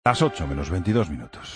Las 8 menos 22 minutos.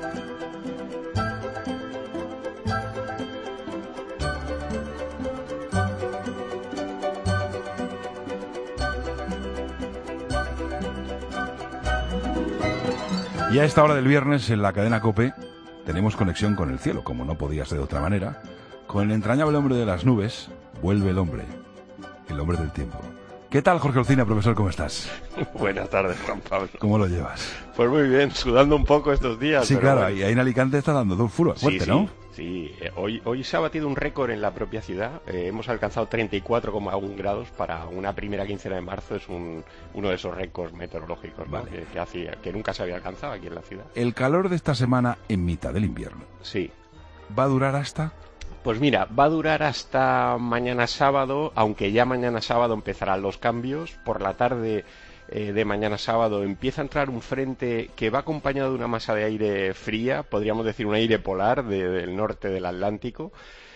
Y a esta hora del viernes en la cadena COPE tenemos conexión con el cielo, como no podía ser de otra manera. Con el entrañable hombre de las nubes, vuelve el hombre del tiempo. ¿Qué tal, Jorge Olcina, profesor? ¿Cómo estás? Buenas tardes, Juan Pablo. ¿Cómo lo llevas? Pues muy bien, sudando un poco estos días. Sí, pero claro, bueno. y ahí en Alicante está dando un fuerte, Sí, ¿no? Sí, hoy se ha batido un récord en la propia ciudad. Hemos alcanzado 34,1 grados para una primera quincena de marzo. Es uno de esos récords meteorológicos, ¿no? Vale. que nunca se había alcanzado aquí en la ciudad. El calor de esta semana en mitad del invierno. Sí. ¿Va a durar hasta...? Pues mira, va a durar hasta mañana sábado, aunque ya mañana sábado empezarán los cambios. Por la tarde de mañana sábado empieza a entrar un frente que va acompañado de una masa de aire fría, podríamos decir un aire polar del norte del Atlántico.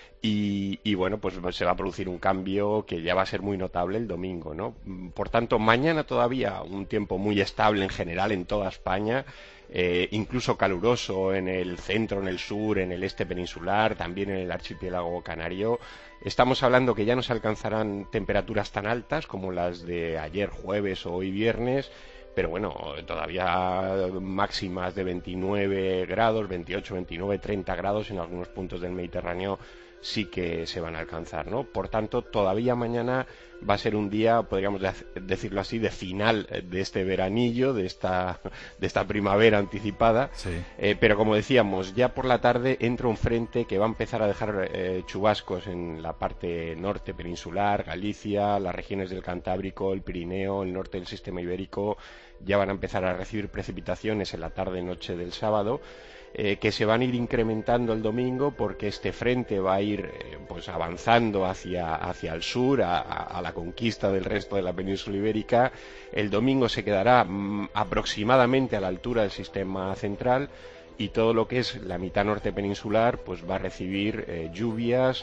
Y bueno, pues se va a producir un cambio que ya va a ser muy notable el domingo, ¿no? Por tanto, mañana todavía un tiempo muy estable en general en toda España. Incluso caluroso en el centro, en el sur, en el este peninsular, también en el archipiélago canario. Estamos hablando que ya no se alcanzarán temperaturas tan altas como las de ayer jueves o hoy viernes, pero bueno, todavía máximas de 29 grados, 28, 29, 30 grados en algunos puntos del Mediterráneo sí que se van a alcanzar, ¿no? Por tanto, todavía mañana va a ser un día, podríamos decirlo así, de final de este veranillo, de esta primavera anticipada. Sí. Pero como decíamos, ya por la tarde entra un frente que va a empezar a dejar chubascos en la parte norte peninsular, Galicia, las regiones del Cantábrico, el Pirineo, el norte del sistema ibérico. Ya van a empezar a recibir precipitaciones en la tarde-noche del sábado. Que se van a ir incrementando el domingo porque este frente va a ir pues avanzando hacia el sur, a la conquista del resto de la península ibérica. El domingo se quedará aproximadamente a la altura del sistema central y todo lo que es la mitad norte peninsular pues va a recibir lluvias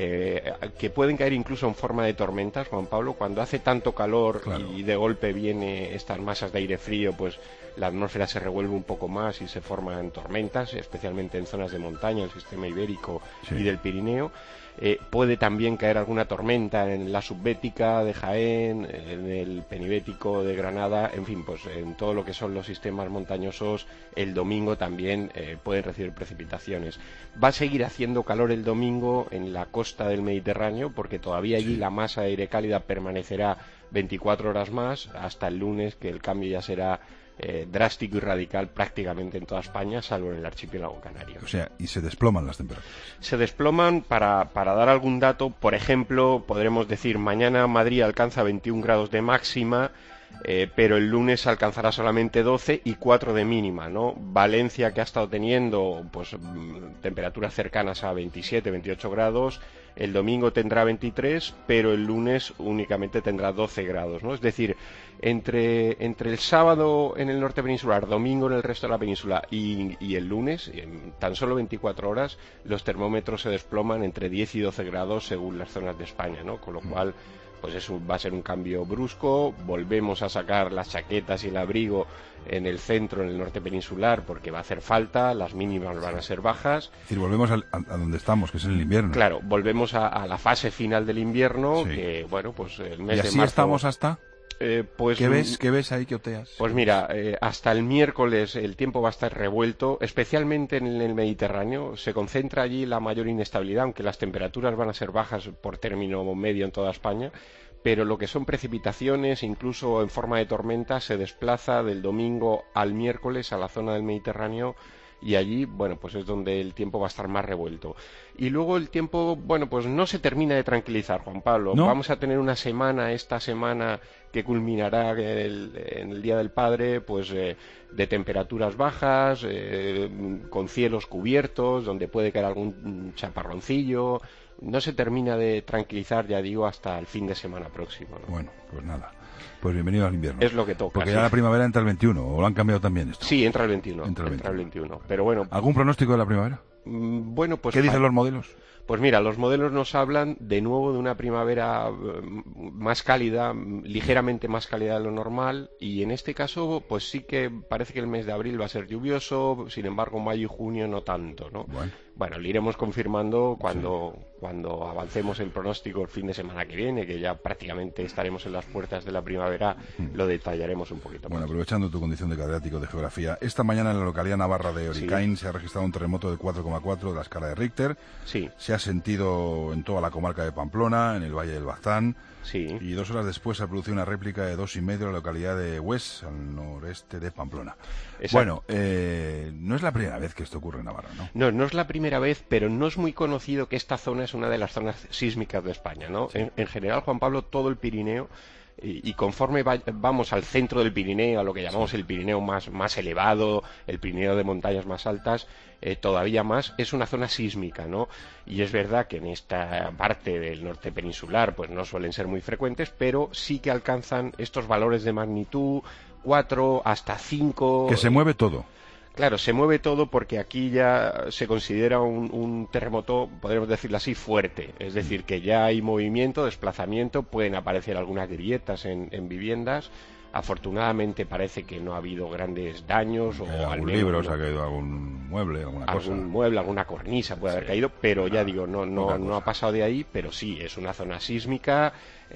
que pueden caer incluso en forma de tormentas, Juan Pablo. Cuando hace tanto calor, claro, y de golpe viene estas masas de aire frío, pues la atmósfera se revuelve un poco más y se forman tormentas, especialmente en zonas de montaña, el sistema ibérico, sí, y del Pirineo. Puede también caer alguna tormenta en la subbética de Jaén, en el penibético de Granada, en fin, pues en todo lo que son los sistemas montañosos, el domingo también pueden recibir precipitaciones. Va a seguir haciendo calor el domingo en la costa del Mediterráneo, porque todavía allí, sí, la masa de aire cálida permanecerá 24 horas más, hasta el lunes, que el cambio ya será drástico y radical prácticamente en toda España, salvo en el archipiélago canario. O sea, y se desploman las temperaturas. Se desploman, para dar algún dato, por ejemplo, podremos decir, mañana Madrid alcanza 21 grados de máxima, pero el lunes alcanzará solamente 12 y 4 de mínima, ¿no? Valencia, que ha estado teniendo pues temperaturas cercanas a 27, 28 grados, el domingo tendrá 23, pero el lunes únicamente tendrá 12 grados, ¿no? Es decir, entre el sábado en el norte peninsular, domingo en el resto de la península y el lunes, en tan solo 24 horas, los termómetros se desploman entre 10 y 12 grados según las zonas de España, ¿no? Con lo cual, pues eso va a ser un cambio brusco. Volvemos a sacar las chaquetas y el abrigo en el centro, en el norte peninsular, porque va a hacer falta, las mínimas van a ser bajas. Es decir, volvemos a donde estamos, que es en el invierno. Claro, volvemos a la fase final del invierno, sí, que bueno, pues el mes de marzo... ¿Y así estamos hasta...? Pues, ¿Qué ves ahí que oteas? Pues mira, hasta el miércoles el tiempo va a estar revuelto, especialmente en el Mediterráneo. Se concentra allí la mayor inestabilidad, aunque las temperaturas van a ser bajas por término medio en toda España, pero lo que son precipitaciones, incluso en forma de tormenta, se desplaza del domingo al miércoles a la zona del Mediterráneo. Y allí, bueno, pues es donde el tiempo va a estar más revuelto. Y luego el tiempo, bueno, pues no se termina de tranquilizar, Juan Pablo. ¿No? Vamos a tener esta semana que culminará en el Día del Padre, pues de temperaturas bajas, con cielos cubiertos, donde puede caer algún chaparroncillo. No se termina de tranquilizar, ya digo, hasta el fin de semana próximo, ¿no? Bueno, pues nada. Pues bienvenido al invierno. Es lo que toca. Porque sí, ya la primavera entra el 21, ¿o lo han cambiado también esto? Sí, entra el 21. Entra el 21. Pero bueno. ¿Algún pronóstico de la primavera? Bueno, pues... ¿Qué dicen los modelos? Pues mira, los modelos nos hablan de nuevo de una primavera más cálida, ligeramente más cálida de lo normal, y en este caso, pues sí que parece que el mes de abril va a ser lluvioso, sin embargo, mayo y junio no tanto, ¿no? Bueno, lo iremos confirmando cuando avancemos el pronóstico el fin de semana que viene, que ya prácticamente estaremos en las puertas de la primavera, lo detallaremos un poquito más. Bueno, aprovechando tu condición de catedrático de geografía, esta mañana en la localidad navarra de Oricain se ha registrado un terremoto de 4,4 de la escala de Richter. Sí. Se ha sentido en toda la comarca de Pamplona, en el Valle del Baztán. Sí. Y 2 horas después se ha producido una réplica de 2,5 en la localidad de Hues, al noreste de Pamplona. Exacto. Bueno, no es la primera vez que esto ocurre en Navarra, ¿no? No, no es la primera vez, pero no es muy conocido que esta zona es una de las zonas sísmicas de España, ¿no? Sí. En general, Juan Pablo, todo el Pirineo, y conforme vamos al centro del Pirineo, a lo que llamamos el Pirineo más elevado, el Pirineo de montañas más altas, todavía más, es una zona sísmica, ¿no? Y es verdad que en esta parte del norte peninsular pues no suelen ser muy frecuentes, pero sí que alcanzan estos valores de magnitud 4 hasta 5. Que se mueve todo. Claro, se mueve todo porque aquí ya se considera un terremoto, podríamos decirlo así, fuerte. Es decir, que ya hay movimiento, desplazamiento, pueden aparecer algunas grietas en viviendas. Afortunadamente parece que no ha habido grandes daños. Algún libro, se ha caído algún mueble, alguna cosa. Algún mueble, alguna cornisa puede haber caído, pero ya digo, no ha pasado de ahí, pero sí, es una zona sísmica.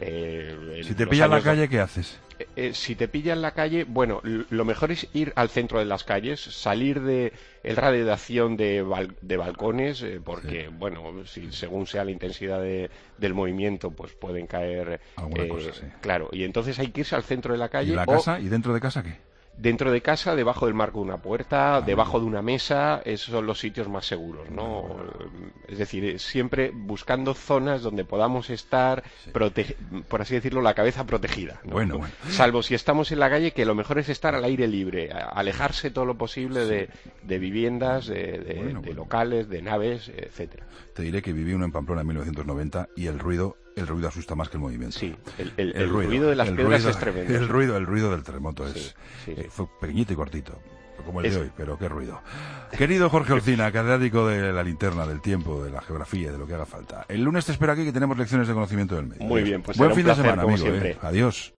Si te pilla en la calle, ¿qué haces? Si te pilla en la calle, bueno, lo mejor es ir al centro de las calles, salir de el radio de acción de balcones, porque, bueno, según sea la intensidad del movimiento, pues pueden caer alguna cosa, sí. Claro, y entonces hay que irse al centro de la calle. ¿Y la casa? ¿Y dentro de casa qué? Dentro de casa, debajo del marco de una puerta, debajo de una mesa, esos son los sitios más seguros, ¿no? Es decir, siempre buscando zonas donde podamos estar, por así decirlo, la cabeza protegida, ¿no? Bueno. Salvo si estamos en la calle, que lo mejor es estar al aire libre, alejarse todo lo posible de viviendas, de locales, de naves, etcétera. Te diré que viví uno en Pamplona en 1990 y el ruido asusta más que el movimiento. Sí, el ruido de las piedras es tremendo. El ruido del terremoto fue pequeñito y cortito, como el de hoy, pero qué ruido. Querido Jorge Olcina, catedrático de la linterna, del tiempo, de la geografía, de lo que haga falta. El lunes te espero aquí, que tenemos lecciones de conocimiento del medio. Muy bien, pues buen fin de semana, como amigo. Siempre. Adiós.